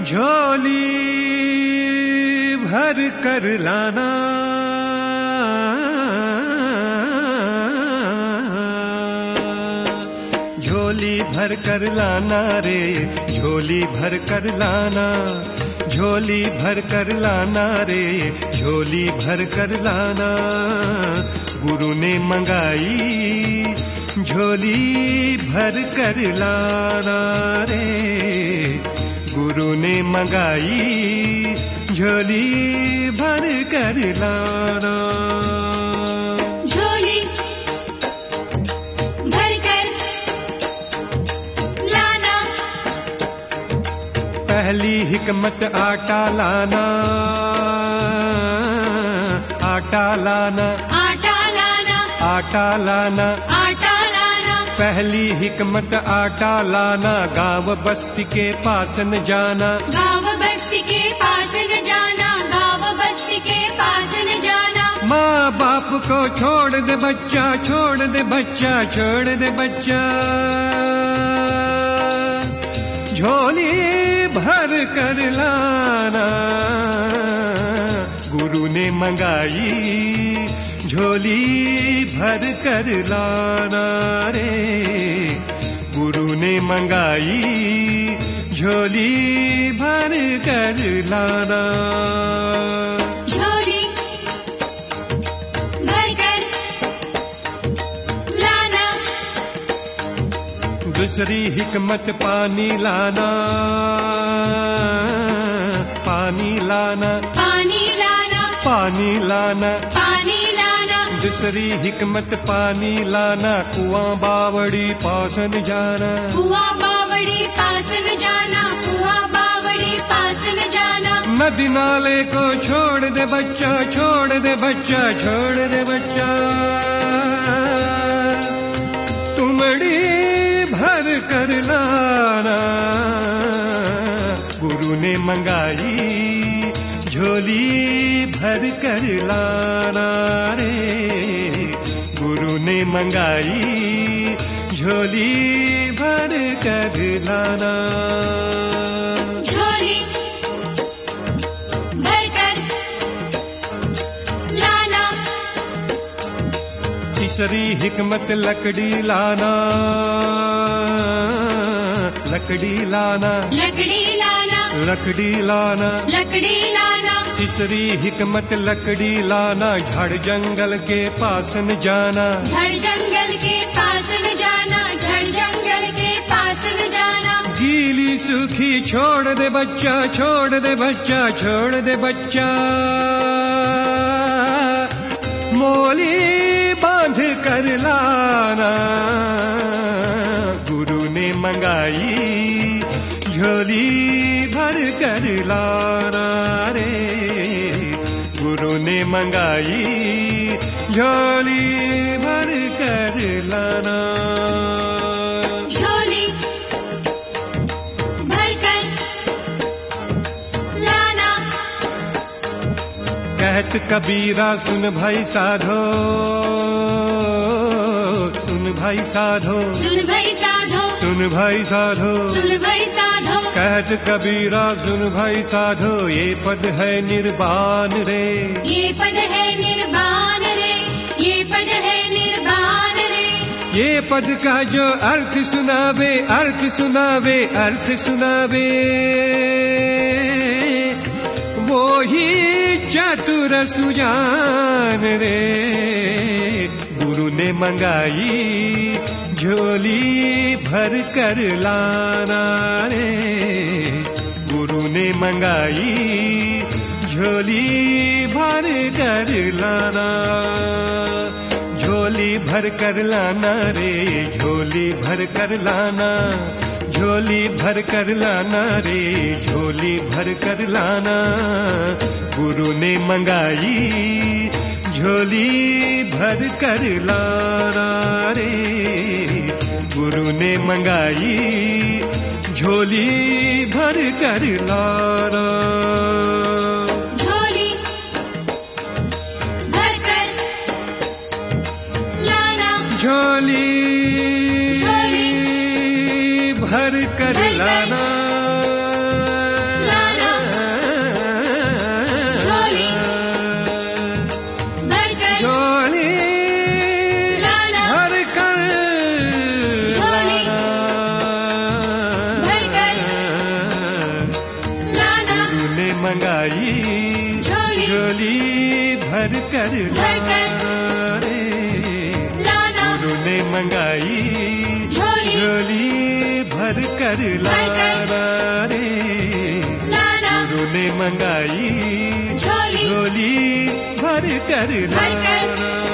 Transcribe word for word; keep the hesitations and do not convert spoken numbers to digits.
झोली भर कर लाना, झोली भर कर लाना रे, झोली भर कर लाना, झोली भर कर लाना रे, झोली भर कर लाना। गुरु ने मंगाई झोली भर कर लाना रे, गुरु ने मंगाई झोली भर कर लाना। झोली भर कर लाना, पहली हिकमत आटा लाना, आटा लाना, आटा लाना, आटा लाना, आटा लाना, पहली हिकमत आटा लाना। गांव बस्ती के पास न जाना, गांव बस्ती के पास न जाना, गांव बस्ती के पास न जाना। माँ बाप को छोड़ दे बच्चा, छोड़ दे बच्चा, छोड़ दे बच्चा, झोली भर कर लाना। गुरु ने मंगाई झोली भर कर लाना रे, गुरु ने मंगाई झोली भर कर लाना। झोली भर कर लाना, दूसरी हिकमत पानी लाना, पानी लाना, पानी लाना, पानी लाना, पानी लाना, दूसरी हिकमत पानी लाना। कुआं बावड़ी पास न जाना, कुआं बावड़ी पास न जाना, कुआं बावड़ी पास न जाना। नदी नाले को छोड़ दे बच्चा, छोड़ दे बच्चा, छोड़ दे बच्चा, तुमड़ी भर कर लाना। गुरु ने मंगाई झोली भर कर लाना रे, गुरु ने मंगाई झोली भर कर लाना। झोली भर कर लाना, तीसरी हिकमत लकड़ी लाना, लकड़ी लाना, लकड़ी लाना, लकड़ी लाना, लकड़ी लाना, तीसरी हिकमत लकड़ी लाना। झाड़ जंगल के पास न जाना, झड़ जंगल के पास न जाना, झड़ जंगल के पास न जाना। गीली सूखी छोड़ दे बच्चा, छोड़ दे बच्चा, छोड़ दे बच्चा, मोली बांध कर लाना। गुरु ने मंगाई झोली भर कर लाना रे, गुरु ने मंगाई झोली भर कर लाना। झोली भर कर लाना, कहत कबीरा सुन भाई साधो, सुन भाई साधो, सुन भाई साधो, सुन भाई साधो, सुन भाई साधो। कहत कबीरा सुन भाई साधो, ये पद है निर्वाण रे, ये पद है निर्वाण रे, ये पद है निर्वाण रे। ये पद का जो अर्थ सुनावे, अर्थ सुनावे, अर्थ सुनावे, वो ही चतुर सुजान रे। गुरु ने मंगाई झोली भर कर लाना रे, गुरु ने मंगाई झोली भर कर लाना। झोली भर कर लाना रे, झोली भर कर लाना, झोली भर कर लाना रे, झोली भर कर लाना। गुरु ने मंगाई झोली भर कर लाना रे, गुरु ने मंगाई झोली भर कर लाना। झोली भर कर लाना, झोली झोली भर कर भर कर लाना, लाना। मंगाई झोली झोली भर कर भर कर रे लाना गुरु ने मंगाई झोली झोली भर कर भर कर लाना रे लाना गुरु ने मंगाई झोली झोली भर कर भर कर लाना